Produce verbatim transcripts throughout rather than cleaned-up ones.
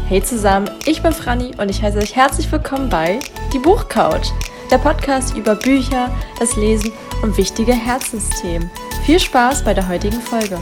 Hey zusammen, ich bin Franny und ich heiße euch herzlich willkommen bei Die Buchcouch, der Podcast über Bücher, das Lesen und wichtige Herzensthemen. Viel Spaß bei der heutigen Folge.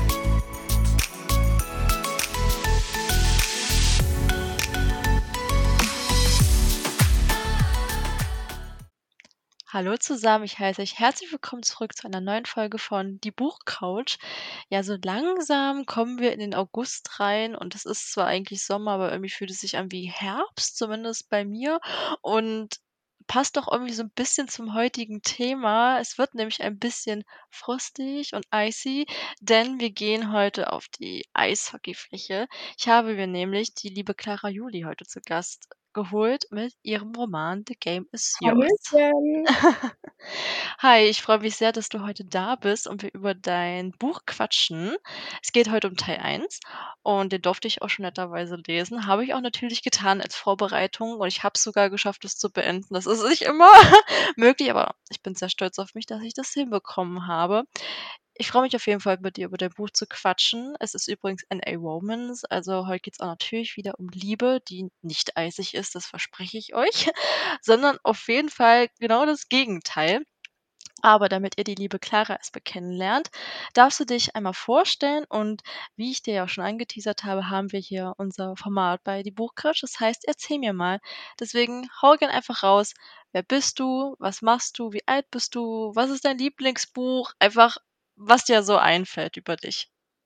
Hallo zusammen, ich heiße euch herzlich willkommen zurück zu einer neuen Folge von Die Buchcouch. Ja, so langsam kommen wir in den August rein und es ist zwar eigentlich Sommer, aber irgendwie fühlt es sich an wie Herbst, zumindest bei mir. Und passt doch irgendwie so ein bisschen zum heutigen Thema. Es wird nämlich ein bisschen frostig und icy, denn wir gehen heute auf die Eishockeyfläche. Ich habe mir nämlich die liebe Clara Juli heute zu Gast geholt mit ihrem Roman The Game is Yours. Hallöchen. Hi, ich freue mich sehr, dass du heute da bist und wir über dein Buch quatschen. Es geht heute um Teil eins und den durfte ich auch schon netterweise lesen. Habe ich auch natürlich getan als Vorbereitung und ich habe es sogar geschafft, es zu beenden. Das ist nicht immer möglich, aber ich bin sehr stolz auf mich, dass ich das hinbekommen habe. Ich freue mich auf jeden Fall, mit dir über dein Buch zu quatschen. Es ist übrigens N A Romance, also heute geht es auch natürlich wieder um Liebe, die nicht eisig ist, das verspreche ich euch, sondern auf jeden Fall genau das Gegenteil. Aber damit ihr die liebe Clara erst mal kennenlernt, darfst du dich einmal vorstellen und wie ich dir ja auch schon angeteasert habe, haben wir hier unser Format bei Die Buchcouch. Das heißt, erzähl mir mal. Deswegen hau gern einfach raus. Wer bist du? Was machst du? Wie alt bist du? Was ist dein Lieblingsbuch? Einfach, was dir so einfällt über dich.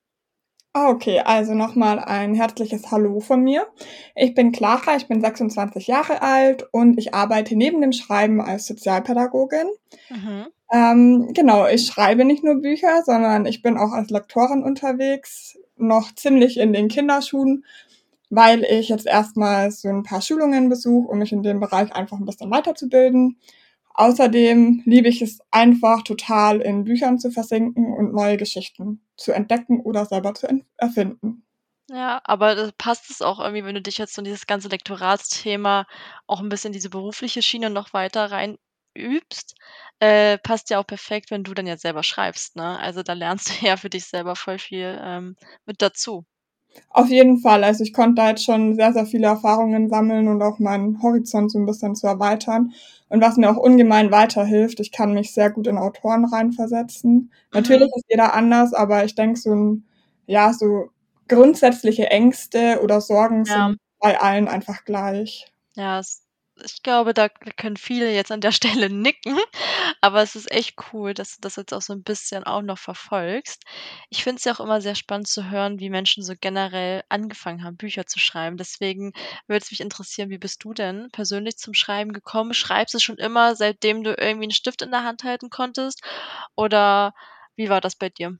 Ah, okay, also nochmal ein herzliches Hallo von mir. Ich bin Clara, ich bin sechsundzwanzig Jahre alt und ich arbeite neben dem Schreiben als Sozialpädagogin. Mhm. Ähm, genau, ich schreibe nicht nur Bücher, sondern ich bin auch als Lektorin unterwegs, noch ziemlich in den Kinderschuhen, weil ich jetzt erstmal so ein paar Schulungen besuche, um mich in dem Bereich einfach ein bisschen weiterzubilden. Außerdem liebe ich es einfach total, in Büchern zu versinken und neue Geschichten zu entdecken oder selber zu en- erfinden. Ja, aber da passt es auch irgendwie, wenn du dich jetzt so in dieses ganze Lektoratsthema auch ein bisschen diese berufliche Schiene noch weiter rein übst, äh, passt ja auch perfekt, wenn du dann jetzt selber schreibst, ne? Also, da lernst du ja für dich selber voll viel, ähm, mit dazu. Auf jeden Fall, also ich konnte da jetzt schon sehr, sehr viele Erfahrungen sammeln und auch meinen Horizont so ein bisschen zu erweitern. Und was mir auch ungemein weiterhilft, ich kann mich sehr gut in Autoren reinversetzen. Natürlich Mhm. ist jeder anders, aber ich denke, so ein, ja, so grundsätzliche Ängste oder Sorgen Ja. sind bei allen einfach gleich. Ja, es ich glaube, da können viele jetzt an der Stelle nicken, aber es ist echt cool, dass du das jetzt auch so ein bisschen auch noch verfolgst. Ich finde es ja auch immer sehr spannend zu hören, wie Menschen so generell angefangen haben, Bücher zu schreiben. Deswegen würde es mich interessieren, wie bist du denn persönlich zum Schreiben gekommen? Schreibst du schon immer, seitdem du irgendwie 'n Stift in der Hand halten konntest, oder wie war das bei dir?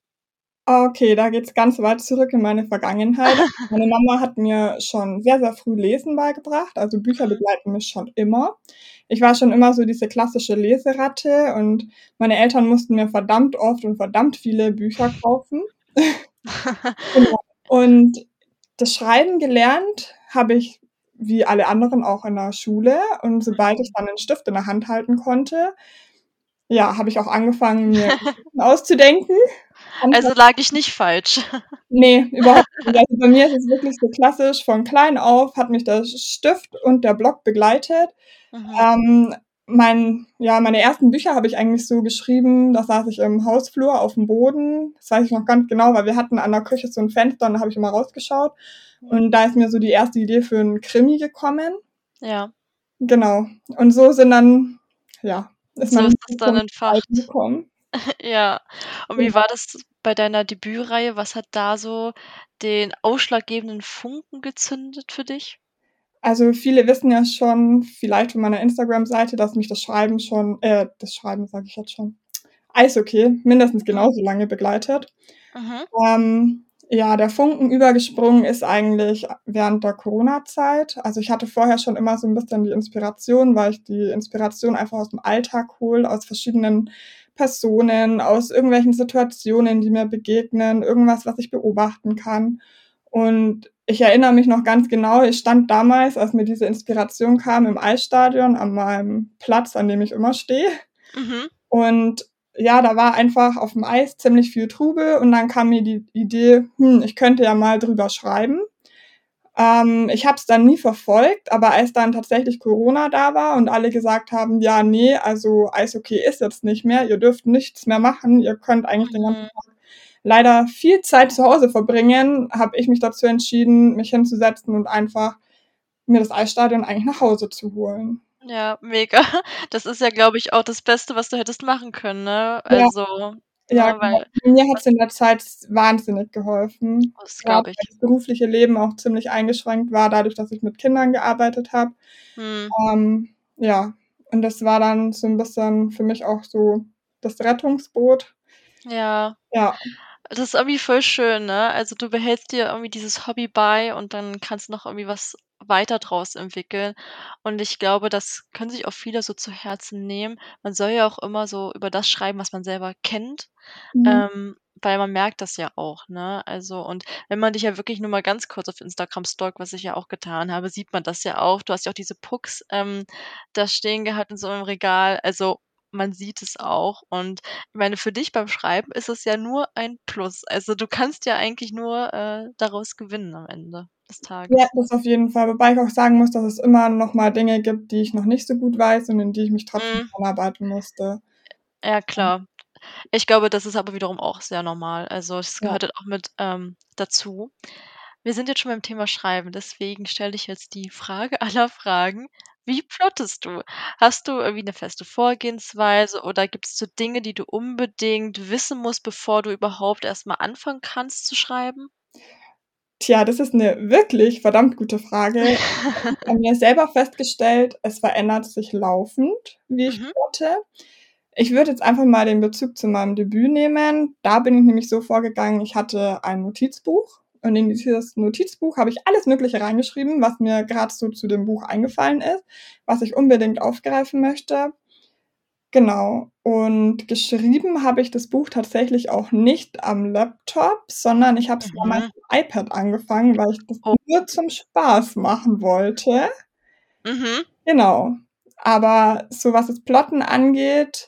Okay, da geht's ganz weit zurück in meine Vergangenheit. Meine Mama hat mir schon sehr, sehr früh Lesen beigebracht, also Bücher Mhm. begleiten mich schon immer. Ich war schon immer so diese klassische Leseratte und meine Eltern mussten mir verdammt oft und verdammt viele Bücher kaufen. Genau. Und das Schreiben gelernt habe ich wie alle anderen auch in der Schule und sobald ich dann 'nen Stift in der Hand halten konnte, ja, habe ich auch angefangen, mir Geschichten auszudenken. Also, lag ich nicht falsch. Ne, überhaupt nicht. Also, bei mir ist es wirklich so klassisch, von klein auf hat mich der Stift und der Block begleitet. Mhm. Ähm, mein ja, meine ersten Bücher habe ich eigentlich so geschrieben, da saß ich im Hausflur aufm Boden. Das weiß ich noch ganz genau, weil wir hatten an der Küche so 'n Fenster und da habe ich immer rausgeschaut. Und da ist mir so die erste Idee für 'n Krimi gekommen. Ja, Genau. Und so sind dann ja, ist so man ist das dann zum Schreiben entfacht. gekommen. Ja. Und wie war das bei deiner Debütreihe? Was hat da so den ausschlaggebenden Funken gezündet für dich? Also, viele wissen ja schon vielleicht von meiner Instagram-Seite, dass mich das Schreiben schon äh, das Schreiben sage ich jetzt schon, Eishockey mindestens Mhm, genauso lange begleitet. mhm, Ähm, ja, der Funken übergesprungen ist eigentlich während der Corona-Zeit. Also, ich hatte vorher schon immer so 'n bisschen die Inspiration, weil ich die Inspiration einfach aus'm Alltag hole, aus verschiedenen Personen, aus irgendwelchen Situationen, die mir begegnen, irgendwas, was ich beobachten kann. Und ich erinnere mich noch ganz genau, ich stand damals, als mir diese Inspiration kam, im Eisstadion an meinem Platz, an dem ich immer stehe. mhm. Und ja, da war einfach aufm Eis ziemlich viel Trubel und dann kam mir die Idee: „Hm, ich könnte ja mal drüber schreiben.“ Ähm, ich habe es dann nie verfolgt, aber als dann tatsächlich Corona da war und alle gesagt haben: „Ja, ne, also Eishockey ist jetzt nicht mehr, ihr dürft nichts mehr machen, ihr könnt eigentlich den ganzen Mhm. Tag leider viel Zeit zu Hause verbringen“, habe ich mich dazu entschieden, mich hinzusetzen und einfach mir das Eisstadion eigentlich nach Hause zu holen. Ja, mega. Das ist ja, glaube ich, auch das Beste, was du hättest machen können, ne? Ja, Also, ja, ne, genau. weil Mir hat's was in der Zeit wahnsinnig geholfen, das grad glaube ich. weil das berufliche Leben auch ziemlich eingeschränkt war, dadurch, dass ich mit Kindern gearbeitet habe. Mhm. Ähm, ja, und das war dann so 'n bisschen für mich auch so das Rettungsboot. Ja. Ja. Das ist irgendwie voll schön, ne? Also, du behältst dir irgendwie dieses Hobby bei und dann kannst noch irgendwie was weiter draus entwickeln. Und ich glaube, das können sich auch viele so zu Herzen nehmen. Man soll ja auch immer so über das schreiben, was man selber kennt, Mhm. ähm, weil man merkt das ja auch, ne? Also, und wenn man dich ja wirklich nur mal ganz kurz auf Instagram stalkt, was ich ja auch getan habe, sieht man das ja auch. Du hast ja auch diese Pucks, ähm, da stehen gehabt in so einem Regal. Also, man sieht es auch. Und ich meine, für dich beim Schreiben ist es ja nur ein Plus. Also, du kannst ja eigentlich nur, äh, daraus gewinnen am Ende des Ja, Tages. das auf jeden Fall, wobei ich auch sagen muss, dass es immer noch mal Dinge gibt, die ich noch nicht so gut weiß und in die ich mich trotzdem Mhm. einarbeiten musste. Ja, Ja. klar. Ich glaube, das ist aber wiederum auch sehr normal. Also, es Ja. gehört halt auch mit, ähm, dazu. Wir sind jetzt schon beim Thema Schreiben, deswegen stelle ich jetzt die Frage aller Fragen: Wie plottest du? Hast du irgendwie 'ne feste Vorgehensweise oder gibt's so Dinge, die du unbedingt wissen musst, bevor du überhaupt erst mal anfangen kannst zu schreiben? Tja, das ist 'ne wirklich verdammt gute Frage. Ich habe an mir selber festgestellt, es verändert sich laufend, wie ich Mhm. plotte. Ich würde jetzt einfach mal den Bezug zu meinem Debüt nehmen. Da bin ich nämlich so vorgegangen, ich hatte ein Notizbuch und in dieses Notizbuch habe ich alles Mögliche reingeschrieben, was mir grad so zu dem Buch eingefallen ist, was ich unbedingt aufgreifen möchte. Genau. Und geschrieben habe ich das Buch tatsächlich auch nicht am Laptop, sondern ich habe es damals Mhm. am iPad angefangen, weil ich das Oh. nur zum Spaß machen wollte. Mhm. Genau. Aber so was das Plotten angeht,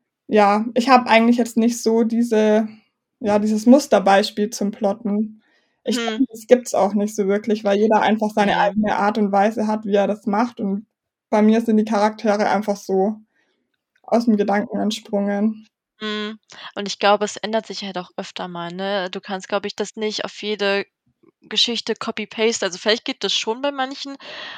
ja, ich habe eigentlich jetzt nicht so diese ja, dieses Musterbeispiel zum Plotten. Ich Mhm. denke, das gibt's auch nicht so wirklich, weil jeder einfach seine Ne. eigene Art und Weise hat, wie er das macht. Und bei mir sind die Charaktere einfach so aus'm Gedanken entsprungen. Mhm. Und ich glaube, es ändert sich halt auch öfter mal, ne? Du kannst, glaube ich, das nicht auf jede Geschichte Copy Paste also, vielleicht geht das schon bei manchen,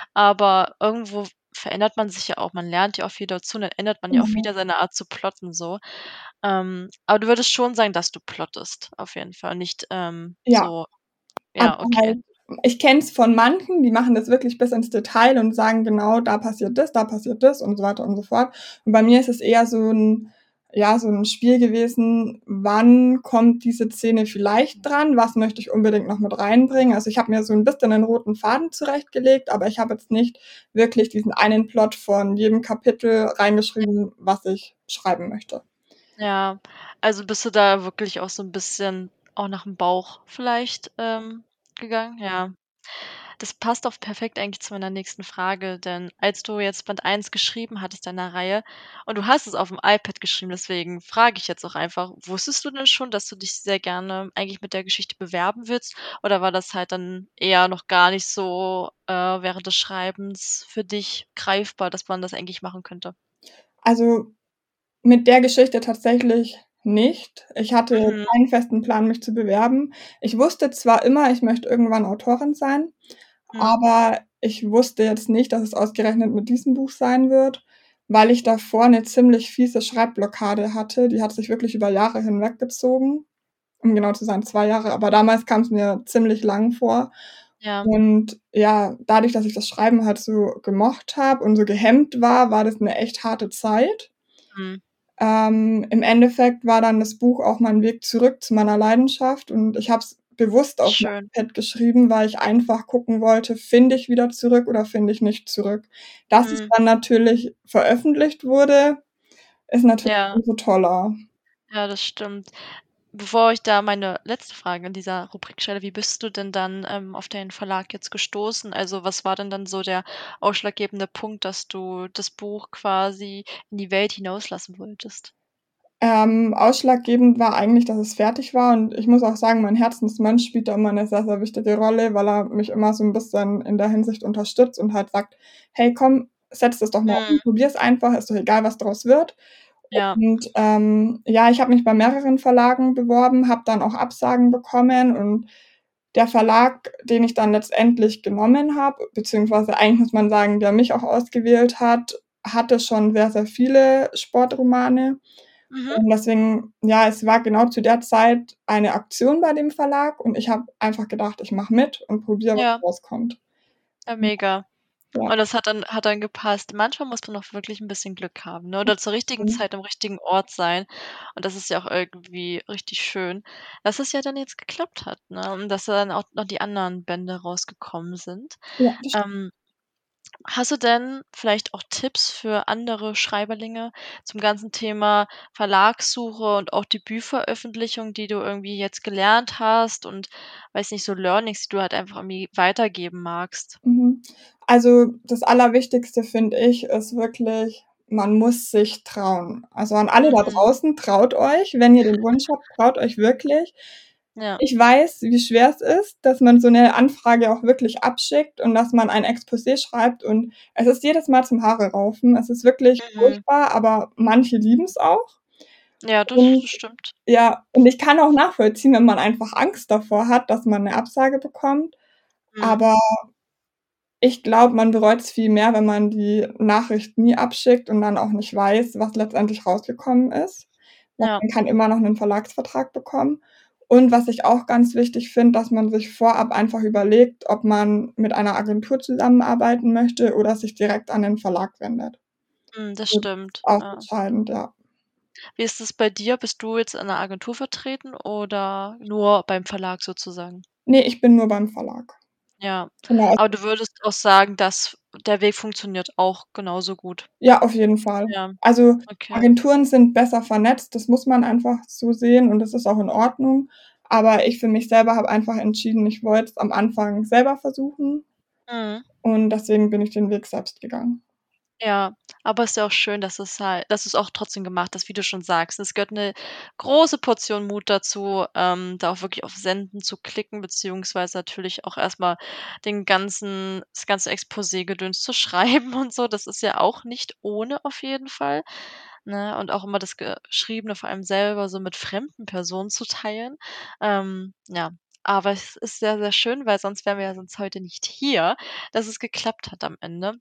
aber irgendwo verändert man sich ja auch. Man lernt ja auch viel dazu und dann ändert man ja auch Mhm. wieder seine Art zu plotten so. Ähm, aber du würdest schon sagen, dass du plottest auf jeden Fall, nicht, ähm, Ja. so Aber ja, okay. halt ich kenne es von manchen, die machen das wirklich bis ins Detail und sagen genau: „Da passiert das, da passiert das“ und so weiter und so fort. Und bei mir ist es eher so 'n ja, so 'n Spiel gewesen, wann kommt diese Szene vielleicht dran? Was möchte ich unbedingt noch mit reinbringen? Also, ich habe mir so 'n bisschen 'nen roten Faden zurechtgelegt, aber ich habe jetzt nicht wirklich diesen einen Plot von jedem Kapitel reingeschrieben, was ich schreiben möchte. Ja, also bist du da wirklich auch so 'n bisschen auch nach'm Bauch vielleicht, ähm, gegangen? Ja. Das passt auch perfekt eigentlich zu meiner nächsten Frage, denn als du jetzt Band eins geschrieben hattest deiner Reihe und du hast es auf'm iPad geschrieben, deswegen frage ich jetzt auch einfach, wusstest du denn schon, dass du dich sehr gerne eigentlich mit der Geschichte bewerben willst oder war das halt dann eher noch gar nicht so, äh, während des Schreibens für dich greifbar, dass man das eigentlich machen könnte? Also, mit der Geschichte tatsächlich nicht. Ich hatte Mhm. keinen festen Plan, mich zu bewerben. Ich wusste zwar immer, ich möchte irgendwann Autorin sein, Mhm. aber ich wusste jetzt nicht, dass es ausgerechnet mit diesem Buch sein wird, weil ich davor 'ne ziemlich fiese Schreibblockade hatte. Die hat sich wirklich über Jahre hinweggezogen, um genau zu sein, zwei Jahre, aber damals kam's mir ziemlich lang vor. Ja. Und ja, dadurch, dass ich das Schreiben halt so gemocht habe und so gehemmt war, war das 'ne echt harte Zeit. Mhm. Ähm, im Endeffekt war dann das Buch auch mein Weg zurück zu meiner Leidenschaft und ich habe es bewusst auf'm Schön. iPad geschrieben, weil ich einfach gucken wollte, finde ich wieder zurück oder finde ich nicht zurück. Dass es Mhm. dann natürlich veröffentlicht wurde, ist natürlich Ja. umso toller. Ja, das stimmt. Bevor ich da meine letzte Frage in dieser Rubrik stelle, wie bist du denn dann, ähm, auf den Verlag jetzt gestoßen? Also, was war denn dann so der ausschlaggebende Punkt, dass du das Buch quasi in die Welt hinauslassen wolltest? Ähm, ausschlaggebend war eigentlich, dass es fertig war und ich muss auch sagen, mein Herzensmensch spielt da immer 'ne sehr, sehr wichtige Rolle, weil er mich immer so 'n bisschen in der Hinsicht unterstützt und halt sagt: „Hey komm, setz das doch mal um, Mhm. probier's einfach, ist doch egal, was draus wird.“ Ja. Und, ähm, ja, ich habe mich bei mehreren Verlagen beworben, habe dann auch Absagen bekommen und der Verlag, den ich dann letztendlich genommen habe, beziehungsweise eigentlich muss man sagen, der mich auch ausgewählt hat, hatte schon sehr, sehr viele Sportromane. Mhm. Und deswegen ja, es war genau zu der Zeit eine Aktion bei dem Verlag und ich habe einfach gedacht: „Ich mache mit und probiere, was Ja. rauskommt.“ Ja, mega. Ja. Und das hat dann hat dann gepasst. Manchmal muss man auch wirklich 'n bisschen Glück haben, ne, oder zur richtigen Mhm. Zeit am richtigen Ort sein. Und das ist ja auch irgendwie richtig schön, dass es ja dann jetzt geklappt hat, ne, und dass dann auch noch die anderen Bände rausgekommen sind. Ja, das st Ähm, hast du denn vielleicht auch Tipps für andere Schreiberlinge zum ganzen Thema Verlagssuche und auch Debütveröffentlichung, die du irgendwie jetzt gelernt hast und, weiß nicht, so Learnings, die du halt einfach irgendwie weitergeben magst? Mhm. Also, das Allerwichtigste, finde ich, ist wirklich, man muss sich trauen. Also, an alle da Mhm. draußen, traut euch, wenn ihr den Wunsch habt, traut euch wirklich. Ja. Ich weiß, wie schwer es ist, dass man so 'ne Anfrage auch wirklich abschickt und dass man ein Exposé schreibt und es ist jedes Mal zum Haare raufen. Es ist wirklich Mhm. furchtbar, aber manche lieben's auch. Ja, das Und das stimmt. ja, und ich kann auch nachvollziehen, wenn man einfach Angst davor hat, dass man 'ne Absage bekommt, Mhm. aber ich glaube, man bereut's viel mehr, wenn man die Nachricht nie abschickt und dann auch nicht weiß, was letztendlich rausgekommen ist. Weil Ja. man kann immer noch 'nen Verlagsvertrag bekommen. Und was ich auch ganz wichtig finde, dass man sich vorab einfach überlegt, ob man mit einer Agentur zusammenarbeiten möchte oder sich direkt an den Verlag wendet. Mhm, das Das stimmt, auch ja. entscheidend, ja. Wie ist es bei dir? Bist du jetzt in 'ner Agentur vertreten oder nur beim Verlag sozusagen? Ne, ich bin nur beim Verlag. Ja, Genau. aber du würdest auch sagen, dass der Weg funktioniert auch genauso gut? Ja, auf jeden Fall. Ja, Also, okay. Agenturen sind besser vernetzt, das muss man einfach so sehen und das ist auch in Ordnung. Aber ich für mich selber habe einfach entschieden, ich wollte es am Anfang selber versuchen Mhm. und deswegen bin ich den Weg selbst gegangen. Ja, aber ist ja auch schön, dass es halt dass du's auch trotzdem gemacht hast, wie du schon sagst. Es gehört 'ne große Portion Mut dazu, ähm, da auch wirklich auf Senden zu klicken, beziehungsweise natürlich auch erst mal den ganzen das ganze Exposé-Gedöns zu schreiben und so. Das ist ja auch nicht ohne auf jeden Fall, ne? Und auch immer das Geschriebene vor allem selber so mit fremden Personen zu teilen. Ähm, ja, aber es ist sehr, sehr schön, weil sonst wären wir ja sonst heute nicht hier, dass es geklappt hat am Ende.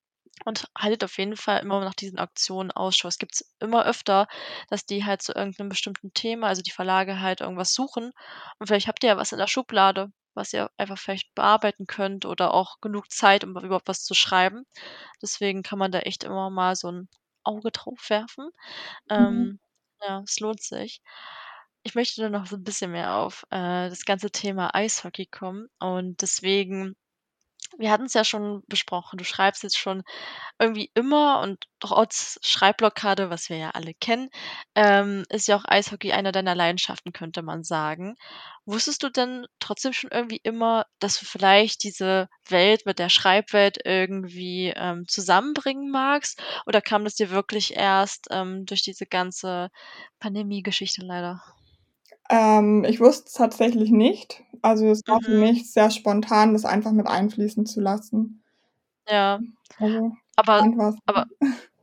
Und haltet auf jeden Fall immer nach diesen Aktionen Ausschau. Es gibt's immer öfter, dass die halt zu irgend 'nem bestimmten Thema also, die Verlage halt irgendwas suchen und vielleicht habt ihr ja was in der Schublade, was ihr einfach vielleicht bearbeiten könnt oder auch genug Zeit, um überhaupt was zu schreiben. Deswegen kann man da echt immer mal so 'n Auge drauf werfen. Mhm. Ähm, ja, es lohnt sich. Ich möchte nur noch so 'n bisschen mehr auf, äh, das ganze Thema Eishockey kommen und deswegen wir hatten's ja schon besprochen, du schreibst jetzt schon irgendwie immer und trotz Schreibblockade, was wir ja alle kennen, ähm, ist ja auch Eishockey eine deiner Leidenschaften, könnte man sagen. Wusstest du denn trotzdem schon irgendwie immer, dass du vielleicht diese Welt mit der Schreibwelt irgendwie, ähm, zusammenbringen magst oder kam das dir wirklich erst, ähm, durch diese ganze Pandemie-Geschichte leider? Ähm, ich wusste es tatsächlich nicht. Also, es war für Mhm. mich sehr spontan, das einfach mit einfließen zu lassen. Ja, Also, aber geplant war's aber nie.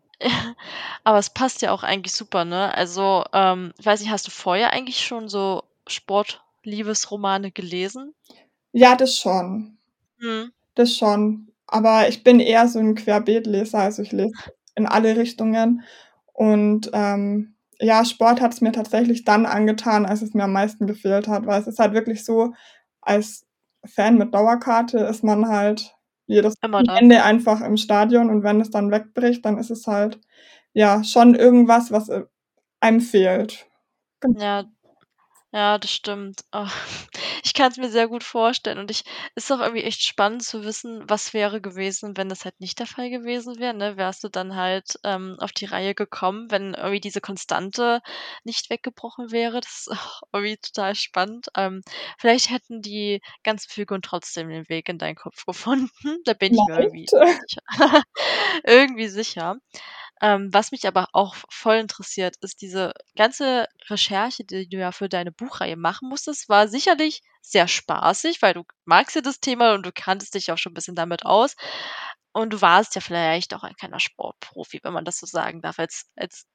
aber es passt ja auch eigentlich super, ne? Also, ähm, ich weiß nicht, hast du vorher eigentlich schon so Sport-Liebesromane gelesen? Ja, das schon. Mhm. Das schon. Aber ich bin eher so 'n Querbeetleser, also, ich lese in alle Richtungen und, ähm, ja, Sport hat's mir tatsächlich dann angetan, als es mir am meisten gefehlt hat, weil es ist halt wirklich so, als Fan mit Dauerkarte ist man halt jedes Immer da. Wochenende einfach im Stadion und wenn es dann wegbricht, dann ist es halt, ja, schon irgendwas, was, äh, einem fehlt. Gen Ja, ja, das stimmt. Ah, ich kann's mir sehr gut vorstellen und ich ist auch irgendwie echt spannend zu wissen, was wäre gewesen, wenn das halt nicht der Fall gewesen wäre, ne? Wärst du dann halt, ähm, auf die Reihe gekommen, wenn irgendwie diese Konstante nicht weggebrochen wäre? Das ist auch irgendwie total spannend. Ähm, vielleicht hätten die ganzen Figuren trotzdem den Weg in deinen Kopf gefunden. Da bin ich mir irgendwie Vielleicht. sicher. Irgendwie sicher. Ähm, was mich aber auch voll interessiert, ist diese ganze Recherche, die du ja für deine Buchreihe machen musstest, war sicherlich sehr spaßig, weil du magst ja das Thema und du kanntest dich auch schon 'n bisschen damit aus. Und du warst ja vielleicht auch ein kleiner Sportprofi, wenn man das so sagen darf. Als als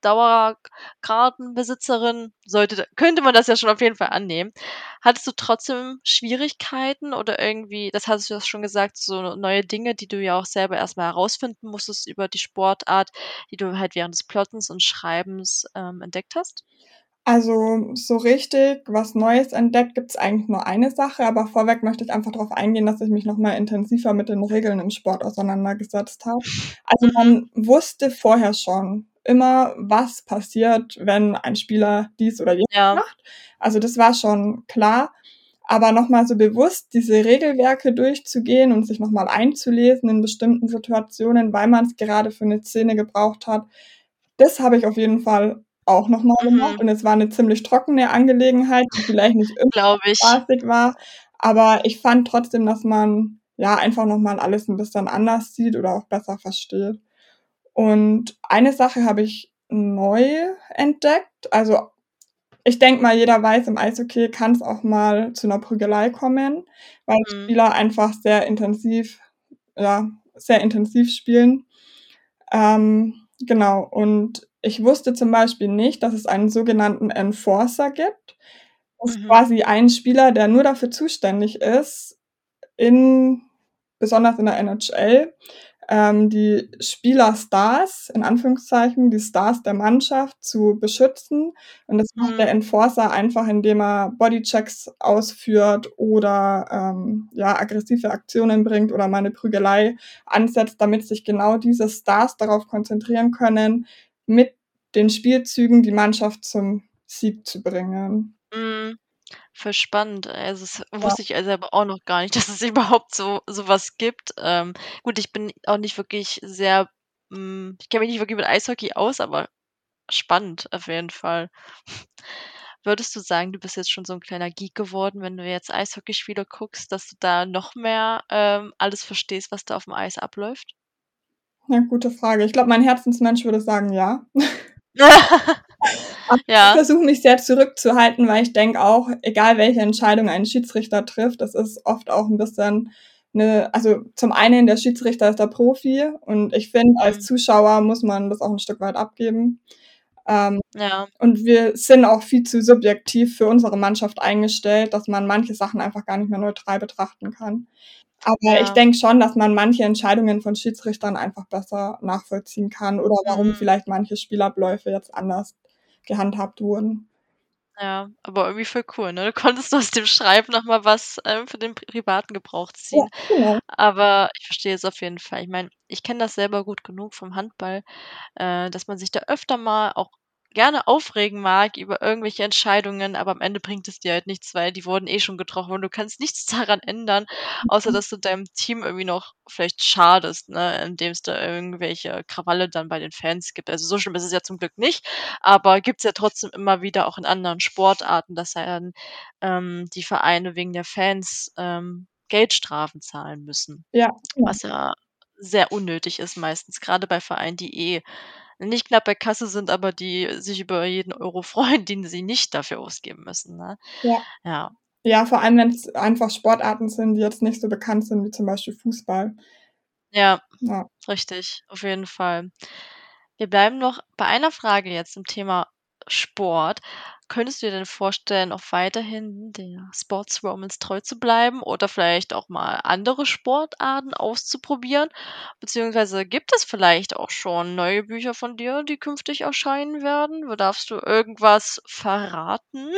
Dauerkartenbesitzerin sollte könnte man das ja schon auf jeden Fall annehmen. Hattest du trotzdem Schwierigkeiten oder irgendwie das hattest du ja schon gesagt, so neue Dinge, die du ja auch selber erst mal herausfinden musstest über die Sportart, die du halt während des Plottens und Schreibens, ähm, entdeckt hast? Also, so richtig was Neues entdeckt gibt's eigentlich nur eine Sache, aber vorweg möchte ich einfach drauf eingehen, dass ich mich noch mal intensiver mit den Regeln im Sport auseinandergesetzt habe. Also, Mhm. man wusste vorher schon immer, was passiert, wenn ein Spieler dies oder jenes Ja. macht. Also, das war schon klar, aber noch mal so bewusst diese Regelwerke durchzugehen und sich noch mal einzulesen in bestimmten Situationen, weil man's gerade für 'ne Szene gebraucht hat, das habe ich auf jeden Fall auch noch mal gemacht Mhm. und es war 'ne ziemlich trockene Angelegenheit, die vielleicht nicht immer Glaube ich. spaßig war, aber ich fand trotzdem, dass man, ja, einfach noch mal alles 'n bisschen anders sieht oder auch besser versteht. Und eine Sache habe ich neu entdeckt. Also, ich denke mal, jeder weiß, im Eishockey kann's auch mal zu 'ner Prügelei kommen, weil Mhm. Spieler einfach sehr intensiv ja, sehr intensiv spielen. Ähm, genau, und ich wusste zum Beispiel nicht, dass es einen sogenannten Enforcer gibt. Das ist Mhm. quasi ein Spieler, der nur dafür zuständig ist, in besonders in der NHL, ähm, die Spielerstars, in Anführungszeichen, die Stars der Mannschaft zu beschützen. Und das macht der Mhm. Enforcer einfach, indem er Bodychecks ausführt oder, ähm, ja, aggressive Aktionen bringt oder mal 'ne Prügelei ansetzt, damit sich genau diese Stars darauf konzentrieren können, mit den Spielzügen die Mannschaft zum Sieg zu bringen. Mhm. Voll spannend. Also, das Ja. wusste ich ja selber auch noch gar nicht, dass es überhaupt so so was gibt. Ähm, gut, ich bin auch nicht wirklich sehr hm, ich kenne mich nicht wirklich mit Eishockey aus, aber spannend auf jeden Fall. Würdest du sagen, du bist jetzt schon so 'n kleiner Geek geworden, wenn du jetzt Eishockeyspiele guckst, dass du da noch mehr, ähm, alles verstehst, was da aufm Eis abläuft? Ja, gute Frage. Ich glaube, mein Herzensmensch würde sagen, ja. Aber ich Ja. versuche mich sehr zurückzuhalten, weil ich denke auch, egal welche Entscheidung ein Schiedsrichter trifft, das ist oft auch 'n bisschen 'ne also, zum einen der Schiedsrichter ist der Profi und ich finde, als Mhm. Zuschauer muss man das auch 'n Stück weit abgeben. Ähm, Ja. und wir sind auch viel zu subjektiv für unsere Mannschaft eingestellt, dass man manche Sachen einfach gar nicht mehr neutral betrachten kann. Aber ich Ja. denke schon, dass man manche Entscheidungen von Schiedsrichtern einfach besser nachvollziehen kann oder warum Mhm. vielleicht manche Spielabläufe jetzt anders gehandhabt wurden. Ja, aber irgendwie voll cool, ne? Du konntest aus dem Schreiben noch mal was, ähm, für den privaten Gebrauch Ja, ziehen. genau. Aber ich verstehe es auf jeden Fall. Ich meine, ich kenne das selber gut genug vom Handball, äh, dass man sich da öfter mal auch gerne aufregen mag über irgendwelche Entscheidungen, aber am Ende bringt es dir halt nichts, weil die wurden eh schon getroffen und du kannst nichts daran ändern, außer Mhm. dass du deinem Team irgendwie noch vielleicht schadest, ne, indem es da irgendwelche Krawalle dann bei den Fans gibt. Also, so schlimm ist es ja zum Glück nicht, aber gibt's ja trotzdem immer wieder auch in anderen Sportarten, dass dann, ähm, die Vereine wegen der Fans, ähm, Geldstrafen zahlen müssen, Ja, genau. was ja sehr unnötig ist meistens, grade bei Vereinen, die eh nicht knapp bei Kasse sind, aber die sich über jeden Euro freuen, den sie nicht dafür ausgeben müssen, ne? Ja. Ja. Ja, vor allem, wenn's einfach Sportarten sind, die jetzt nicht so bekannt sind wie zum Beispiel Fußball. Ja, Ja. richtig, auf jeden Fall. Wir bleiben noch bei einer Frage jetzt zum Thema Sport. Könntest du dir denn vorstellen, auch weiterhin der Sports-Romance treu zu bleiben oder vielleicht auch mal andere Sportarten auszuprobieren? Beziehungsweise gibt es vielleicht auch schon neue Bücher von dir, die künftig erscheinen werden? W darfst du irgendwas verraten?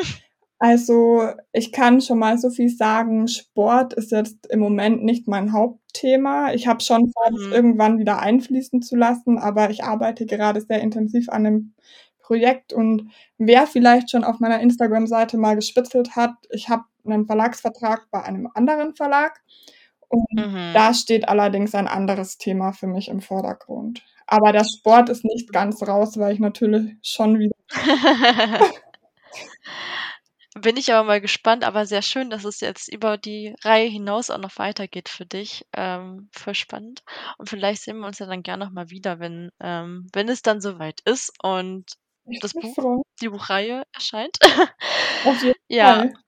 Also, ich kann schon mal so viel sagen, Sport ist jetzt im Moment nicht mein Hauptthema. Ich habe schon vor, das Mhm. irgendwann wieder einfließen zu lassen, aber ich arbeite gerade sehr intensiv an 'nem Projekt und wer vielleicht schon auf meiner Instagram-Seite mal gespitzelt hat, ich habe 'nen Verlagsvertrag bei einem anderen Verlag und Mhm. da steht allerdings ein anderes Thema für mich im Vordergrund. Aber der Sport ist nicht ganz raus, weil ich natürlich schon wieder Bin ich aber mal gespannt, aber sehr schön, dass es jetzt über die Reihe hinaus auch noch weitergeht für dich. Ähm, voll spannend. Und vielleicht sehen wir uns ja dann gern noch mal wieder, wenn ähm, wenn es dann so weit ist und Ich das würde mich Buch freuen. die Buchreihe erscheint. Auf jeden Ja. Fall.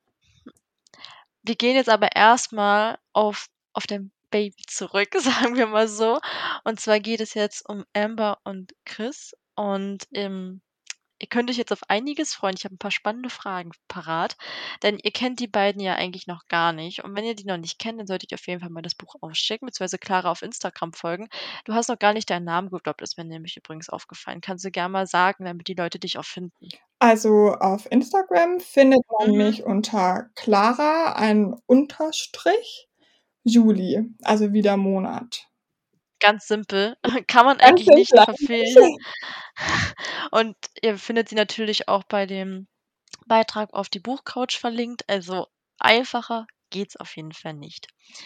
Wir gehen jetzt aber erst mal auf auf dein Baby zurück, sagen wir mal so. Und zwar geht es jetzt um Amber und Chris und, ähm, ihr könnt euch jetzt auf einiges freuen. Ich habe 'n paar spannende Fragen parat, denn ihr kennt die beiden ja eigentlich noch gar nicht. Und wenn ihr die noch nicht kennt, dann solltet ihr auf jeden Fall mal das Buch auschecken, beziehungsweise Clara auf Instagram folgen. Du hast noch gar nicht deinen Namen gedroppt, ist mir nämlich übrigens aufgefallen. Kannst du gern mal sagen, damit die Leute dich auch finden? Also, auf Instagram findet man Mhm. mich unter Clara, ein Unterstrich, Juli, also wie der Monat. Ganz simpel, kann man Ganz eigentlich nicht simpel verfehlen. eigentlich. Und ihr findet sie natürlich auch bei dem Beitrag auf die Buchcouch verlinkt, also einfacher geht's auf jeden Fall nicht.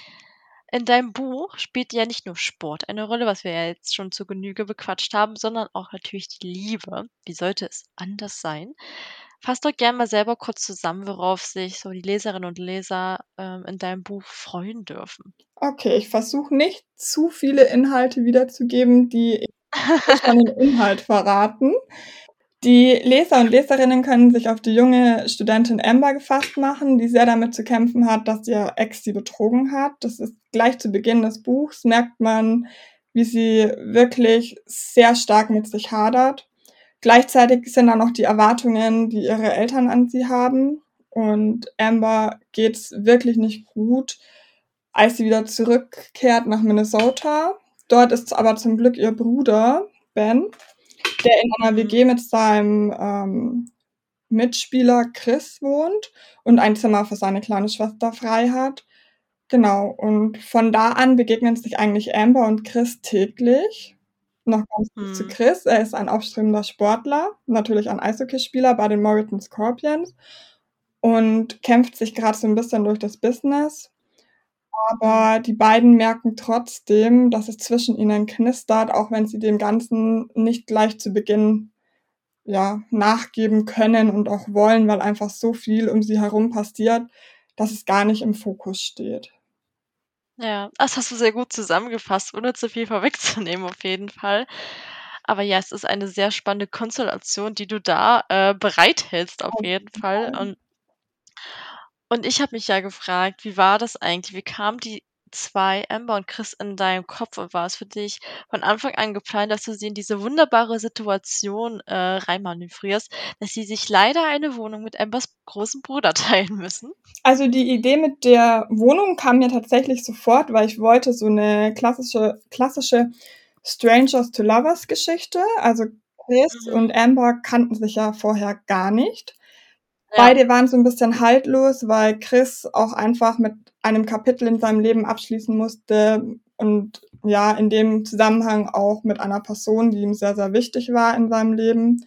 In deinem Buch spielt ja nicht nur Sport eine Rolle, was wir ja jetzt schon zur Genüge bequatscht haben, sondern auch natürlich die Liebe. Wie sollte es anders sein? Fass doch gern mal selber kurz zusammen, worauf sich so die Leserinnen und Leser, ähm, in deinem Buch freuen dürfen. Okay, ich versuche nicht zu viele Inhalte wiederzugeben, die schon den Inhalt verraten. Die Leser und Leserinnen können sich auf die junge Studentin Amber gefasst machen, die sehr damit zu kämpfen hat, dass ihr Ex sie betrogen hat. Das ist gleich zu Beginn des Buchs merkt man, wie sie wirklich sehr stark mit sich hadert. Gleichzeitig sind da noch die Erwartungen, die ihre Eltern an sie haben. Und Amber geht's wirklich nicht gut, als sie wieder zurückkehrt nach Minnesota. Dort ist aber zum Glück ihr Bruder Ben, der in einer Mhm. WG mit seinem, ähm, Mitspieler Chris wohnt und ein Zimmer für seine kleine Schwester frei hat. Genau, und von da an begegnen sich eigentlich Amber und Chris täglich. Noch ganz kurz zu Mhm. Chris. Er ist ein aufstrebender Sportler, natürlich ein Eishockeyspieler bei den Moreton Scorpions und kämpft sich grad so 'n bisschen durch das Business. Mhm. Aber die beiden merken trotzdem, dass es zwischen ihnen knistert, auch wenn sie dem Ganzen nicht gleich zu Beginn, ja, nachgeben können und auch wollen, weil einfach so viel um sie herum passiert, dass es gar nicht im Fokus steht. Ja, das hast du sehr gut zusammengefasst, ohne zu viel vorwegzunehmen auf jeden Fall. Aber ja, es ist eine sehr spannende Konstellation, die du da, äh, bereithältst auf Auf jeden jeden Fall Fall. und und ich habe mich ja gefragt, wie war das eigentlich? Wie kamen die zwei, Amber und Chris, in deinem Kopf? Und war es für dich von Anfang an geplant, dass du sie in diese wunderbare Situation, äh, reinmanövrierst, dass sie sich leider eine Wohnung mit Ambers großem Bruder teilen müssen? Also, die Idee mit der Wohnung kam mir tatsächlich sofort, weil ich wollte so 'ne klassische klassische Strangers to Lovers Geschichte. Also, Chris und Mhm. Amber kannten sich ja vorher gar nicht. Ja. Beide waren so 'n bisschen haltlos, weil Chris auch einfach mit einem Kapitel in seinem Leben abschließen musste und ja, in dem Zusammenhang auch mit einer Person, die ihm sehr, sehr wichtig war in seinem Leben.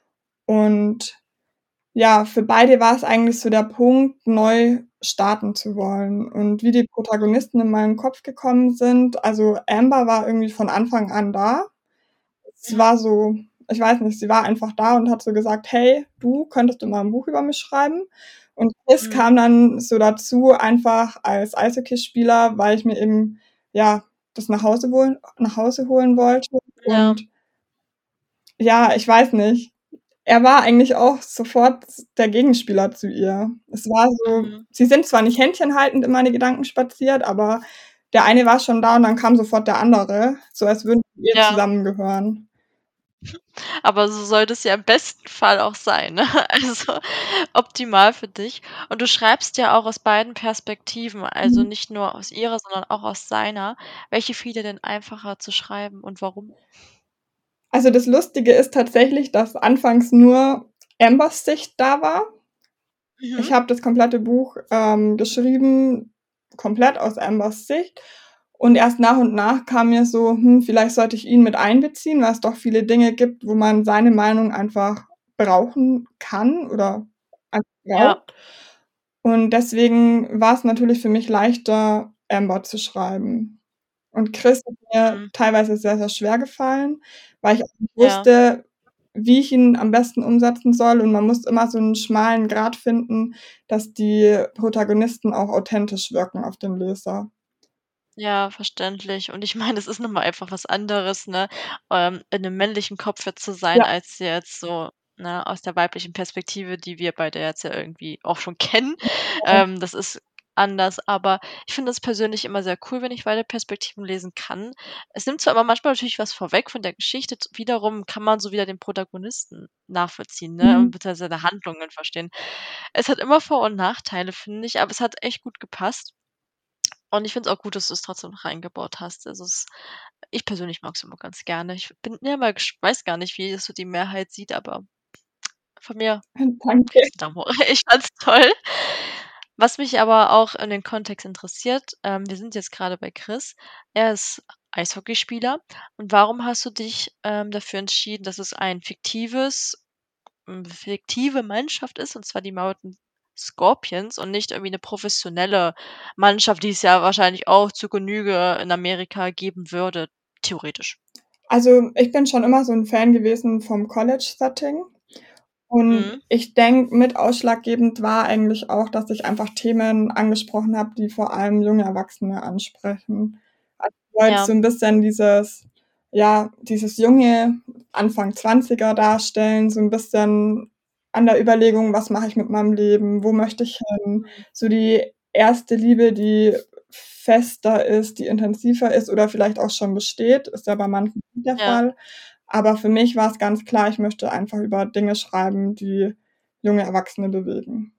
Und ja, für beide war's eigentlich so der Punkt, neu starten zu wollen. Und wie die Protagonisten in meinen Kopf gekommen sind also, Amber war irgendwie von Anfang an da. Sie Mhm. war so ich weiß nicht, sie war einfach da und hat so gesagt: „Hey, du, könntest du mal 'n Buch über mich schreiben?“ Und Chris Mhm. kam dann so dazu einfach als Eishockeyspieler, weil ich mir eben, ja, das nach Hause wohlen nach Hause holen wollte Ja. und ja, ich weiß nicht. Er war eigentlich auch sofort der Gegenspieler zu ihr. Es war so Mhm. sie sind zwar nicht händchenhaltend in meine Gedanken spaziert, aber der eine war schon da und dann kam sofort der andere, so als würden sie eh Ja. zusammengehören. Aber so sollte es ja im besten Fall auch sein, ne? Also, optimal für dich. Und du schreibst ja auch aus beiden Perspektiven, also Mhm. nicht nur aus ihrer, sondern auch aus seiner. Welche fiel dir denn einfacher zu schreiben und warum? Also, das Lustige ist tatsächlich, dass anfangs nur Ambers Sicht da war. Mhm. Ich habe das komplette Buch, ähm, geschrieben, komplett aus Ambers Sicht. Und erst nach und nach kam mir so: „Hm, vielleicht sollte ich ihn mit einbeziehen“, weil es doch viele Dinge gibt, wo man seine Meinung einfach brauchen kann oder einfach Ja. braucht. Und deswegen war's natürlich für mich leichter, Amber zu schreiben. Und Chris ist mir Mhm. teilweise sehr, sehr schwergefallen, weil ich auch nicht Ja. wusste wie ich ihn am besten umsetzen soll und man muss immer so 'n schmalen Grat finden, dass die Protagonisten auch authentisch wirken auf den Leser. Ja, verständlich. Und ich meine, es ist nun mal einfach was anderes, ne, ähm, in 'nem männlichen Kopf jetzt zu sein, Ja. als jetzt so, ne, aus der weiblichen Perspektive, die wir beide jetzt ja irgendwie auch schon kennen. Genau. Ähm, das ist anders, aber ich finde es persönlich immer sehr cool, wenn ich beide Perspektiven lesen kann. Es nimmt zwar aber manchmal natürlich was vorweg von der Geschichte, z wiederum kann man so wieder den Protagonisten nachvollziehen, ne, und Mhm. beziehungsweise seine Handlungen verstehen. Es hat immer Vor und Nachteile, finde ich, aber es hat echt gut gepasst. Und ich finde es auch gut, dass du's trotzdem noch reingebaut hast. Also, es ich persönlich mag's immer ganz gerne. Ich bin ja mal gesch weiß gar nicht, wie das so die Mehrheit sieht, aber von mir Danke. kriegst 'n Daumen hoch. Ich fand's toll. Was mich aber auch in den Kontext interessiert, ähm, wir sind jetzt grade bei Chris. Er ist Eishockeyspieler. Und warum hast du dich, ähm, dafür entschieden, dass es ein fiktives hm, fiktive Mannschaft ist, und zwar die Mountain Scorpions und nicht irgendwie 'ne professionelle Mannschaft, die es ja wahrscheinlich auch zu Genüge in Amerika geben würde, theoretisch? Also, ich bin schon immer so 'n Fan gewesen vom College-Setting. Und Mhm. ich denke, mit ausschlaggebend war eigentlich auch, dass ich einfach Themen angesprochen habe, die vor allem junge Erwachsene ansprechen. Also, ich wollte so Ja. 'n bisschen dieses ja, dieses junge Anfang Zwanziger darstellen, so 'n bisschen an der Überlegung: „Was mache ich mit meinem Leben? Wo möchte ich hin?“ Mhm. So die erste Liebe, die fester ist, die intensiver ist oder vielleicht auch schon besteht, ist ja bei manchen nicht der Ja. Fall. Aber für mich war's ganz klar, ich möchte einfach über Dinge schreiben, die junge Erwachsene bewegen.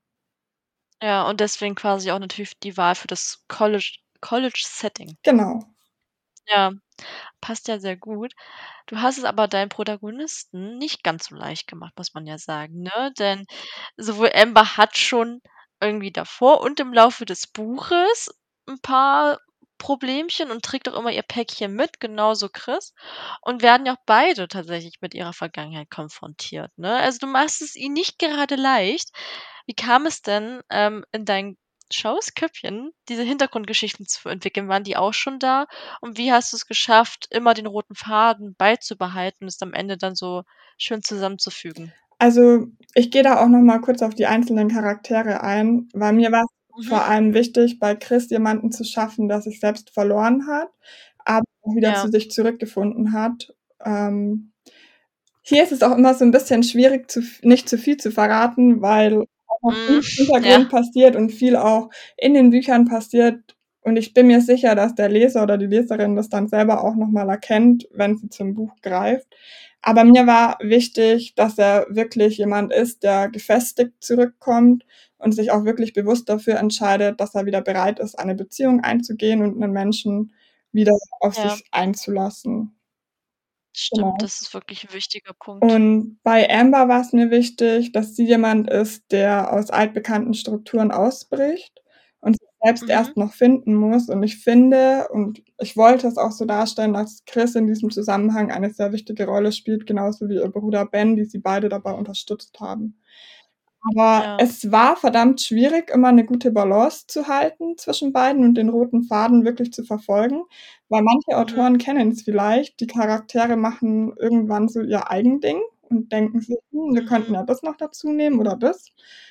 Ja, und deswegen quasi auch natürlich die Wahl für das College College-Setting. Genau. Ja, passt ja sehr gut. Du hast es aber deinen Protagonisten nicht ganz so leicht gemacht, muss man ja sagen, ne? Denn sowohl Amber hat schon irgendwie davor und im Laufe des Buches 'n paar Problemchen und trägt auch immer ihr Päckchen mit, genauso Chris, und werden ja auch beide tatsächlich mit ihrer Vergangenheit konfrontiert, ne? Also, du machst es ihnen nicht gerade leicht. Wie kam es denn, ähm, in dein schlaues Köpfchen, diese Hintergrundgeschichten zu entwickeln? Waren die auch schon da? Und wie hast du's geschafft, immer den roten Faden beizubehalten, es am Ende dann so schön zusammenzufügen? Also, ich gehe da auch noch mal kurz auf die einzelnen Charaktere ein, weil mir war's Mhm. vor allem wichtig, bei Chris jemanden zu schaffen, der sich selbst verloren hat, aber auch wieder Ja. zu sich zurückgefunden hat. Ähm, hier ist es auch immer so 'n bisschen schwierig, zu v nicht zu viel zu verraten, weil auch noch Mhm, viel im Hintergrund ja. passiert und viel auch in den Büchern passiert. Und ich bin mir sicher, dass der Leser oder die Leserin das dann selber auch noch mal erkennt, wenn sie zum Buch greift. Aber mir war wichtig, dass er wirklich jemand ist, der gefestigt zurückkommt und sich auch wirklich bewusst dafür entscheidet, dass er wieder bereit ist, eine Beziehung einzugehen und 'nen Menschen wieder auf Ja. sich einzulassen. Stimmt, Genau. das ist wirklich 'n wichtiger Punkt. Und bei Amber war's mir wichtig, dass sie jemand ist, der aus altbekannten Strukturen ausbricht und sich selbst Mhm. erst noch finden muss. Und ich finde und ich wollte es auch so darstellen, dass Chris in diesem Zusammenhang eine sehr wichtige Rolle spielt, genauso wie ihr Bruder Ben, die sie beide dabei unterstützt haben. Aber Ja. es war verdammt schwierig, immer 'ne gute Balance zu halten zwischen beiden und den roten Faden wirklich zu verfolgen, weil manche Mhm. Autoren kennen's vielleicht, die Charaktere machen irgendwann so ihr Eigending und denken sich: „Hm, wir könnten Mhm. ja das noch dazu nehmen oder das.“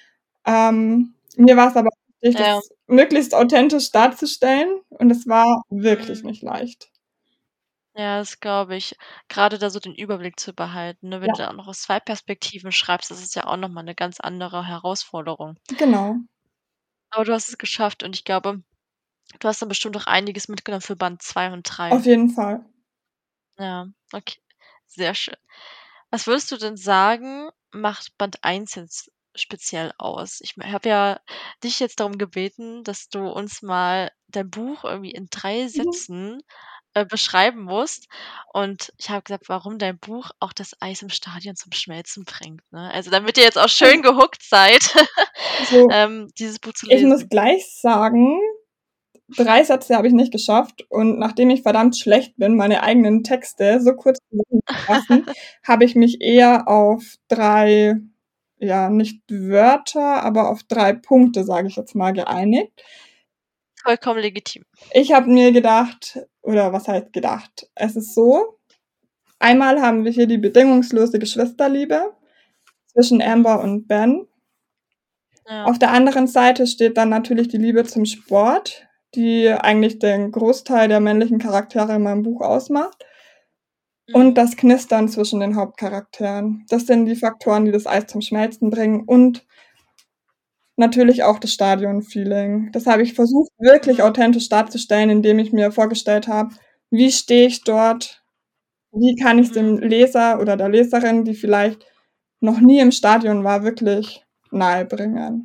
Ähm, mir war's aber wichtig, Ja. das möglichst authentisch darzustellen und es war wirklich Mhm. nicht leicht. Ja, das glaube ich. Grade da so den Überblick zu behalten, ne? Wenn du Ja. da auch noch aus zwei Perspektiven schreibst, das ist ja auch noch mal 'ne ganz andere Herausforderung. Genau. Aber du hast es geschafft und ich glaube, du hast dann bestimmt auch einiges mitgenommen für Band zwei und drei. Auf jeden Fall. Ja, okay, sehr schön. Was würdest du denn sagen, macht Band eins jetzt speziell aus? Ich m habe ja dich jetzt darum gebeten, dass du uns mal dein Buch irgendwie in drei Mhm. Sätzen, äh, beschreiben musst. Und ich habe gesagt, warum dein Buch auch das Eis im Stadion zum Schmelzen bringt, ne? Also, damit ihr jetzt auch schön gehookt seid, Also, ähm, dieses Buch zu ich muss lesen. gleich sagen, drei Sätze habe ich nicht geschafft und nachdem ich verdammt schlecht bin, meine eigenen Texte so kurz zusammenzufassen, habe ich mich eher auf drei ja, nicht Wörter, aber auf drei Punkte, sage ich jetzt mal, geeinigt. Vollkommen legitim. Ich habe mir gedacht oder was heißt gedacht? Es ist so Einmal haben wir hier die bedingungslose Geschwisterliebe zwischen Amber und Ben. Ja. Auf der anderen Seite steht dann natürlich die Liebe zum Sport, die eigentlich den Großteil der männlichen Charaktere in meinem Buch ausmacht. Und Mhm. das Knistern zwischen den Hauptcharakteren. Das sind die Faktoren, die das Eis zum Schmelzen bringen und natürlich auch das Stadion-Feeling. Das habe ich versucht, wirklich Mhm. authentisch darzustellen, indem ich mir vorgestellt habe: Wie stehe ich dort? Wie kann ich's dem Mhm. Leser oder der Leserin, die vielleicht noch nie im Stadion war, wirklich nahebringen?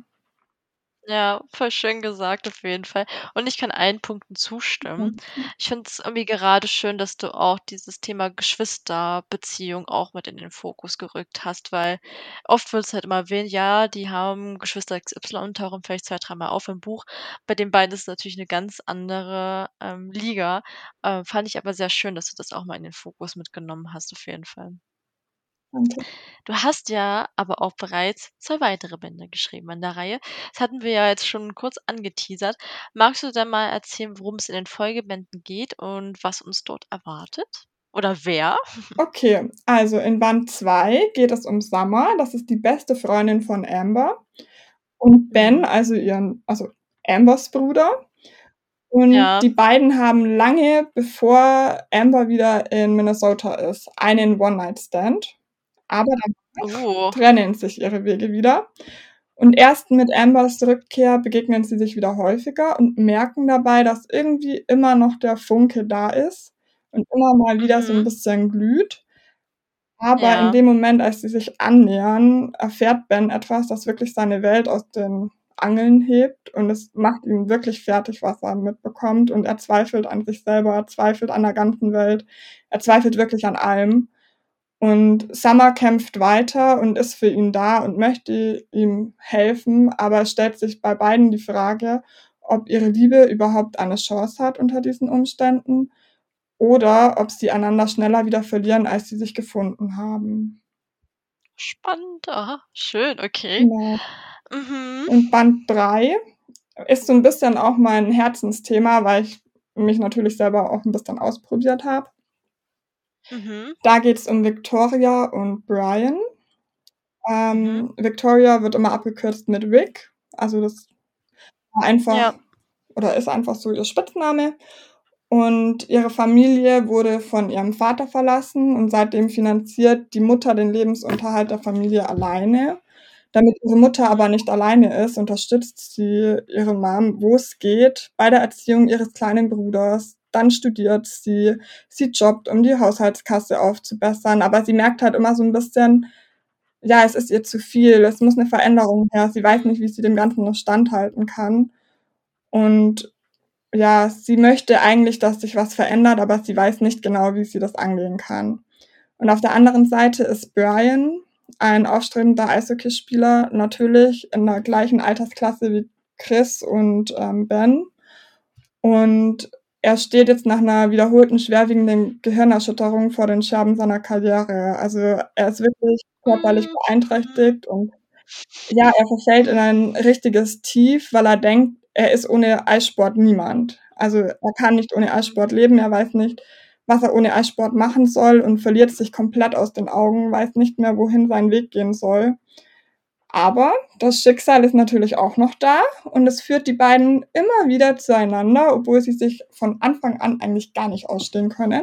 Ja, voll schön gesagt auf jeden Fall. Und ich kann allen Punkten zustimmen. Mhm. Ich finde es irgendwie gerade schön, dass du auch dieses Thema Geschwisterbeziehung auch mit in den Fokus gerückt hast, weil oft wird's halt immer erwähnt, ja, die haben Geschwister X Y und tauchen vielleicht zwei, dreimal auf im Buch. Bei den beiden ist es natürlich 'ne ganz andere, ähm, Liga. Äh, fand ich aber sehr schön, dass du das auch mal in den Fokus mitgenommen hast, auf jeden Fall. Danke. Du hast ja aber auch bereits zwei weitere Bände geschrieben in der Reihe. Das hatten wir ja jetzt schon kurz angeteasert. Magst du denn mal erzählen, worum es in den Folgebänden geht und was uns dort erwartet? Oder wer? Okay, also in Band zwei geht es um Summer, das ist die beste Freundin von Amber und Ben, Mhm. also ihren also Ambers Bruder. Und Ja. die beiden haben lange, bevor Amber wieder in Minnesota ist, einen One-Night-Stand. Aber danach Oh. trennen sich ihre Wege wieder. Und erst mit Ambers Rückkehr begegnen sie sich wieder häufiger und merken dabei, dass irgendwie immer noch der Funke da ist und immer mal wieder so 'n Mhm. bisschen glüht. Aber in Ja. dem Moment, als sie sich annähern, erfährt Ben etwas, das wirklich seine Welt aus den Angeln hebt und es macht ihn wirklich fertig, was er mitbekommt und er zweifelt an sich selber, er zweifelt an der ganzen Welt. Er zweifelt wirklich an allem. Und Summer kämpft weiter und ist für ihn da und möchte ihm helfen, aber es stellt sich bei beiden die Frage, ob ihre Liebe überhaupt eine Chance hat unter diesen Umständen oder ob sie einander schneller wieder verlieren, als sie sich gefunden haben. Spannend, aha, schön, okay. Genau. Mhm. Und Band drei ist so 'n bisschen auch mein Herzensthema, weil ich mich natürlich selber auch 'n bisschen ausprobiert habe. Mhm. Da geht's um Victoria und Brian. Mhm. Ähm, Victoria wird immer abgekürzt mit Vic, also das war Ja. einfach oder ist einfach so ihr Spitzname. Und ihre Familie wurde von ihrem Vater verlassen und seitdem finanziert die Mutter den Lebensunterhalt der Familie alleine. Damit ihre Mutter aber Mhm. nicht alleine ist, unterstützt sie ihre Mom, wo's geht, bei der Erziehung ihres kleinen Bruders. Dann studiert sie, sie jobbt, um die Haushaltskasse aufzubessern, aber sie merkt halt immer so 'n bisschen, ja, es ist ihr zu viel, es muss 'ne Veränderung her. Sie weiß Mhm. nicht, wie sie dem Ganzen noch standhalten kann. Und ja, sie möchte eigentlich, dass sich was verändert, aber sie weiß nicht genau, wie sie das angehen kann. Und auf der anderen Seite ist Brian ein aufstrebender Eishockeyspieler, natürlich in der gleichen Altersklasse wie Chris und, ähm, Ben. Und er steht jetzt nach 'ner wiederholten schwerwiegenden Gehirnerschütterung vor den Scherben seiner Karriere. Also, er ist wirklich körperlich Hm, mhm. beeinträchtigt und ja, er verfällt in ein richtiges Tief, weil er denkt, er ist ohne Eissport niemand. Also, er kann nicht ohne Mhm. Eissport leben, er weiß nicht, was er ohne Eissport machen soll und verliert sich komplett aus den Augen, weiß nicht mehr, wohin sein Weg gehen soll. Aber das Schicksal ist natürlich auch noch da und es führt die beiden immer wieder zueinander, obwohl sie sich von Anfang an eigentlich gar nicht ausstehen können.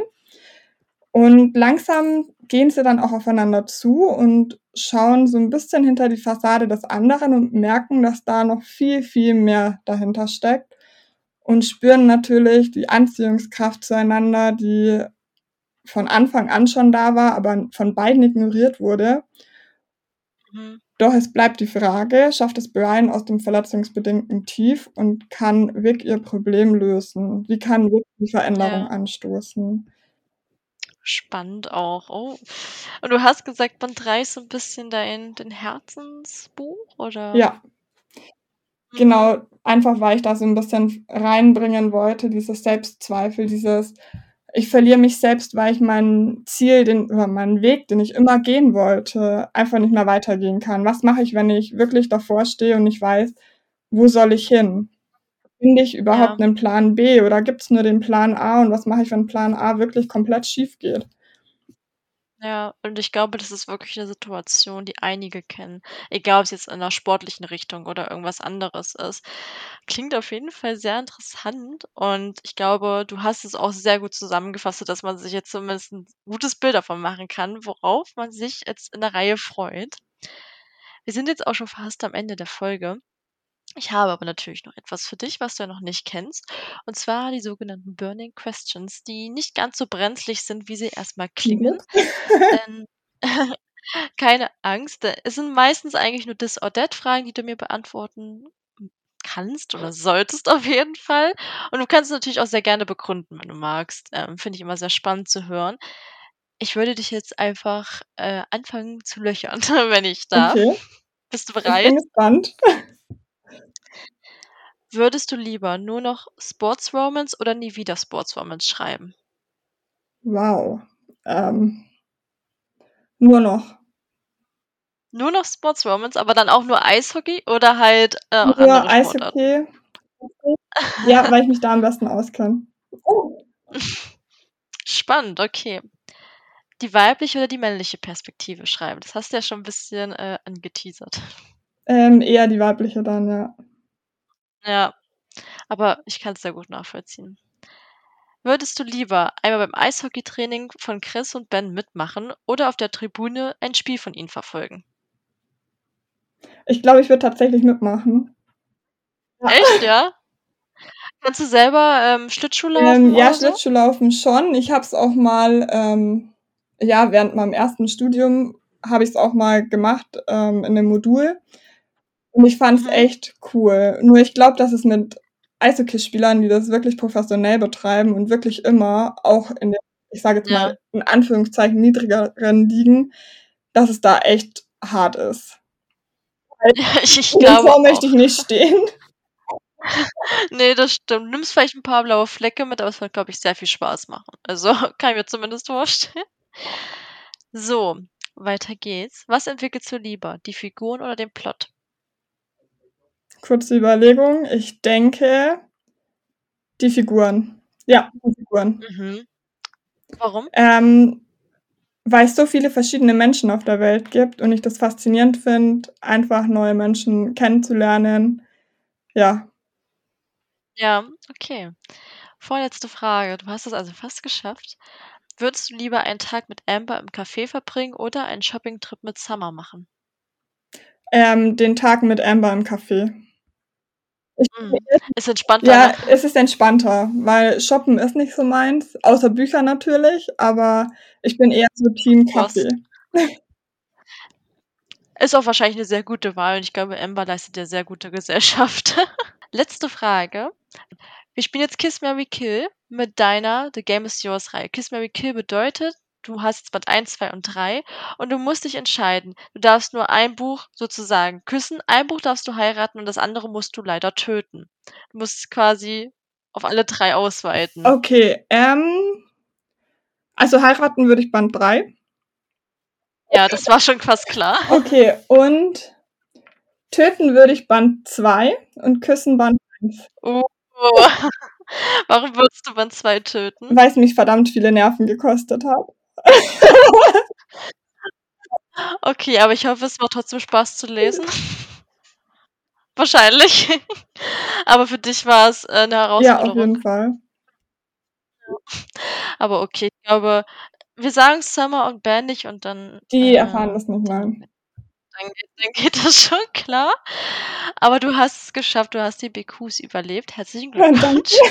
Und langsam gehen sie dann auch aufeinander zu und schauen so 'n bisschen hinter die Fassade des anderen und merken, dass da noch viel, viel mehr dahinter steckt und spüren natürlich die Anziehungskraft zueinander, die von Anfang an schon da war, aber von beiden ignoriert wurde. Mhm. Doch es bleibt die Frage, schafft es Brian aus dem verletzungsbedingten Tief und kann Vic ihr Problem lösen? Wie kann Vic die Veränderung Ja. anstoßen? Spannend auch. Oh. Und du hast gesagt, Band drei ist so 'n bisschen dein dein Herzensbuch, oder? Ja. Mhm. Genau, einfach weil ich da so 'n bisschen reinbringen wollte, diese Selbstzweifel, dieses ich verliere mich selbst, weil ich mein Ziel, den oder meinen Weg, den ich immer gehen wollte, einfach nicht mehr weitergehen kann. Was mache ich, wenn ich wirklich davor stehe und nicht weiß, wo soll ich hin? Finde ich überhaupt Ja. 'nen Plan B oder gibt's nur den Plan A und was mache ich, wenn Plan A wirklich komplett schiefgeht? Ja, und ich glaube, das ist wirklich 'ne Situation, die einige kennen, egal ob's jetzt in 'ner sportlichen Richtung oder irgendwas anderes ist. Klingt auf jeden Fall sehr interessant und ich glaube, du hast es auch sehr gut zusammengefasst, sodass man sich jetzt zumindest 'n gutes Bild davon machen kann, worauf man sich jetzt in der Reihe freut. Wir sind jetzt auch schon fast am Ende der Folge. Ich habe aber natürlich noch etwas für dich, was du ja noch nicht kennst, und zwar die sogenannten Burning Questions, die nicht ganz so brenzlig sind, wie sie erst mal Zum klingen, Glück. denn keine Angst, äh, es sind meistens eigentlich nur This or That Fragen, die du mir beantworten kannst oder solltest auf jeden Fall. Und du kannst natürlich auch sehr gerne begründen, wenn du magst. Ähm, finde ich immer sehr spannend zu hören. Ich würde dich jetzt einfach, äh, anfangen zu löchern, wenn ich darf. Okay. Bist du Ich bereit? bin gespannt. Würdest du lieber nur noch Sports Romance oder nie wieder Sports Romance schreiben? Wow. Ähm nur noch. Nur noch Sports Romance, aber dann auch nur Eishockey oder halt, äh, auch Nur andere Sportarten? Eishockey. Ja, weil ich mich da am besten auskenne. Spannend, okay. Die weibliche oder die männliche Perspektive schreiben? Das hast du ja schon 'n bisschen, äh, angeteasert. Ähm, eher die weibliche dann, ja. Ja, aber ich kann's sehr gut nachvollziehen. Würdest du lieber einmal beim Eishockeytraining von Chris und Ben mitmachen oder auf der Tribüne ein Spiel von ihnen verfolgen? Ich glaube, ich würde tatsächlich mitmachen. Ja. Echt, ja? Kannst du selber, ähm, Schlittschuh Ähm, laufen ja, oder so? Schlittschuhlaufen schon. Ich habe es auch mal, ähm ja, während meinem ersten Studium habe ich's auch mal gemacht, ähm, in 'nem Modul und ich fand's Mhm. echt cool. Nur ich glaube, dass es mit Eishockeyspielern, die das wirklich professionell betreiben und wirklich immer auch in den, ich sage jetzt mal, Ja. in Anführungszeichen niedrigeren Ligen, dass es da echt hart ist. Ja, ich ich glaube Davor möchte auch. ich nicht stehen. Ne, das stimmt. Nimmst vielleicht 'n paar blaue Flecke mit, aber es wird, glaube ich, sehr viel Spaß machen. Also, kann ich mir zumindest vorstellen. So, weiter geht's. Was entwickelst du lieber, die Figuren oder den Plot? Kurze Überlegung. Ich denke die Figuren. Ja, die Figuren. Mhm. Warum? Ähm, weil's so viele verschiedene Menschen auf der Welt gibt und ich das faszinierend finde, einfach neue Menschen kennenzulernen. Ja. Ja, okay. Vorletzte Frage. Du hast es also fast geschafft. Würdest du lieber einen Tag mit Amber im Café verbringen oder einen Shoppingtrip mit Summer machen? Ähm, den Tag mit Amber im Café. Ich Mhm. Ist entspannter, ja, ne? es ist entspannter, weil shoppen ist nicht so meins, außer Bücher natürlich, aber ich bin eher so Of Team course. Kaffee. Ist auch wahrscheinlich 'ne sehr gute Wahl und ich glaube, Amber leistet dir sehr gute Gesellschaft. Letzte Frage. Wir spielen jetzt Kiss, Marry, Kill mit deiner „The Game Is Yours“ Reihe. Kiss, Marry, Kill bedeutet, du hast Band eins, zwei und drei und du musst dich entscheiden. Du darfst nur ein Buch sozusagen küssen, ein Buch darfst du heiraten und das andere musst du leider töten. Du musst quasi auf alle drei ausweiten. Okay, ähm also heiraten würde ich Band drei. Ja, das war schon fast klar. Okay, und töten würde ich Band zwei und küssen Band eins. Oh. Warum würdest du Band zwei töten? Weil's mich verdammt viele Nerven gekostet hat. Okay, aber ich hoffe, es macht trotzdem Spaß zu lesen. Wahrscheinlich. Aber für dich war's, äh, 'ne Ja, auf Herausforderung. jeden Fall. Ja. Aber okay, ich glaube, wir sagen Summer und Ben nicht und dann, Die erfahren äh das nicht dann mal. dann geht dann geht das schon klar. Aber du hast es geschafft, du hast die B Qs überlebt. Herzlichen Ja, danke. Glückwunsch.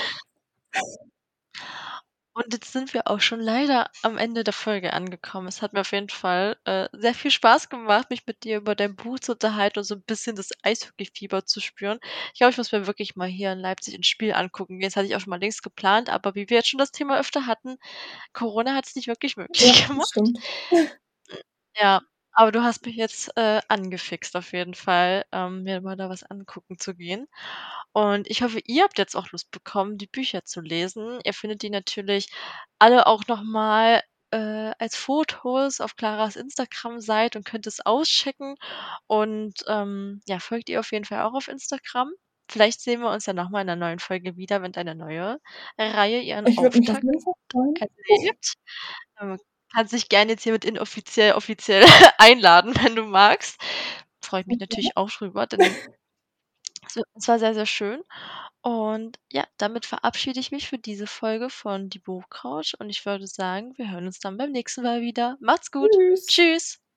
Und jetzt sind wir auch schon leider am Ende der Folge angekommen. Es hat mir auf jeden Fall, äh, sehr viel Spaß gemacht, mich mit dir über dein Buch zu unterhalten und so 'n bisschen das Eishockeyfieber zu spüren. Ich glaube, ich muss mir wirklich mal hier in Leipzig 'n Spiel angucken gehen. Das hatte ich auch schon mal längst geplant, aber wie wir jetzt schon das Thema öfter hatten, Corona hat's nicht wirklich Ja, möglich das gemacht. stimmt. Ja, aber du hast mich jetzt, äh, angefixt auf jeden Fall, ähm, mir mal da was angucken zu gehen. Und ich hoffe, ihr habt jetzt auch Lust bekommen, die Bücher zu lesen. Ihr findet die natürlich alle auch noch mal, äh, als Fotos auf Claras Instagram-Seite und könnt es auschecken. Und, ähm, ja, folgt ihr auf jeden Fall auch auf Instagram. Vielleicht sehen wir uns ja noch mal in 'ner neuen Folge wieder, wenn deine neue Reihe ihren Ich würde mich auf Auftakt jeden Fall freuen. erlebt. Ähm Kannst dich gerne jetzt hiermit inoffiziell offiziell einladen, wenn du magst. Freue ich mich Super. natürlich auch drüber, denn es w es war sehr, sehr schön. Und ja, damit verabschiede ich mich für diese Folge von Die Buchcouch und ich würde sagen, wir hören uns dann beim nächsten Mal wieder. Macht's gut. Tschüss. Tschüss.